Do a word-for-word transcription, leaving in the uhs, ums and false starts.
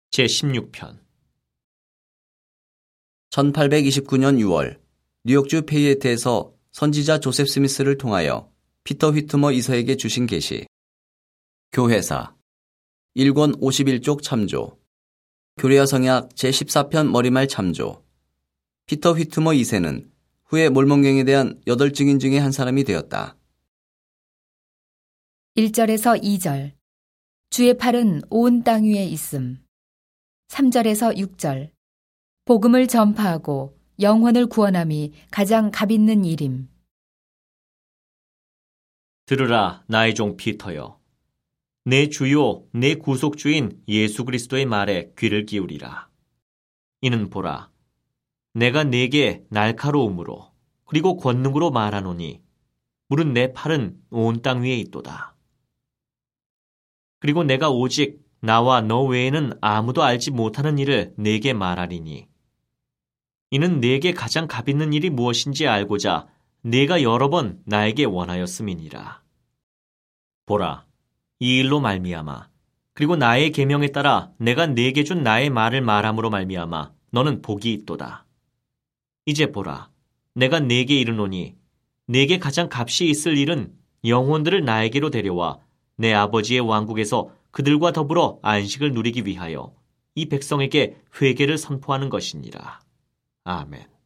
제십육 편 천팔백이십구 년 유월 뉴욕주 페이에트에서 선지자 조셉 스미스를 통하여 피터 휘트머 이서에게 주신 계시. 교회사 일 권 오십일 쪽 참조. 교례와 성약 제십사 편 머리말 참조. 피터 휘트머 이 세는 후에 몰몬경에 대한 여덟 증인 중에 한 사람이 되었다. 일 절에서 이 절. 주의 팔은 온 땅 위에 있음. 삼 절에서 육 절. 복음을 전파하고 영혼을 구원함이 가장 값있는 일임. 들으라, 나의 종 피터여. 내 주요 내 구속주인 예수 그리스도의 말에 귀를 기울이라. 이는 보라, 내가 네게 날카로움으로 그리고 권능으로 말하노니 무릇 내 팔은 온 땅 위에 있도다. 그리고 내가 오직 나와 너 외에는 아무도 알지 못하는 일을 네게 말하리니 이는 네게 가장 값있는 일이 무엇인지 알고자 네가 여러 번 나에게 원하였음이니라. 보라, 이 일로 말미암아 그리고 나의 계명에 따라 내가 네게 준 나의 말을 말함으로 말미암아 너는 복이 있도다. 이제 보라, 내가 네게 이르노니 네게 가장 값이 있을 일은 영혼들을 나에게로 데려와 내 아버지의 왕국에서 그들과 더불어 안식을 누리기 위하여 이 백성에게 회개를 선포하는 것이니라. 아멘.